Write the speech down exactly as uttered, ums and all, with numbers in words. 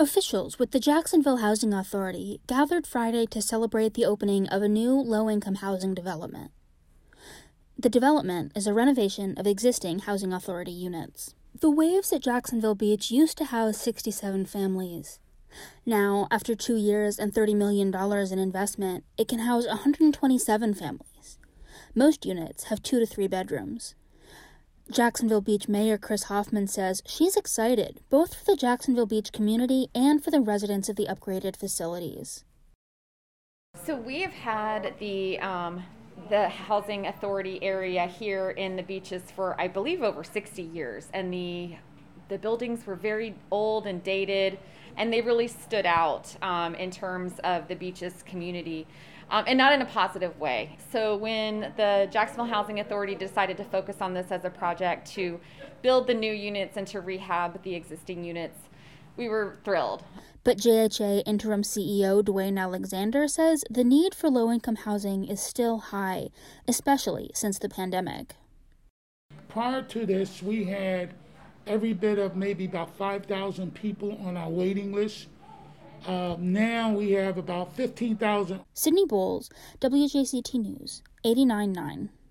Officials with the Jacksonville Housing Authority gathered Friday to celebrate the opening of a new low-income housing development. The development is a renovation of existing housing authority units. The Waves at Jacksonville Beach used to house sixty-seven families. Now, after two years and thirty million dollars in investment, it can house one hundred twenty-seven families. Most units have two to three bedrooms. Jacksonville Beach Mayor Chris Hoffman says she's excited, both for the Jacksonville Beach community and for the residents of the upgraded facilities. So we have had the um, the housing authority area here in the beaches for, I believe, over sixty years, and the the buildings were very old and dated, and they really stood out um, in terms of the beaches community. Um, and not in a positive way. So when the Jacksonville Housing Authority decided to focus on this as a project to build the new units and to rehab the existing units, we were thrilled. But J H A Interim C E O Dwayne Alexander says the need for low-income housing is still high, especially since the pandemic. Prior to this, we had every bit of maybe about five thousand people on our waiting list. Uh, now we have about fifteen thousand. Sydney Bowles, W J C T News, eighty-nine point nine.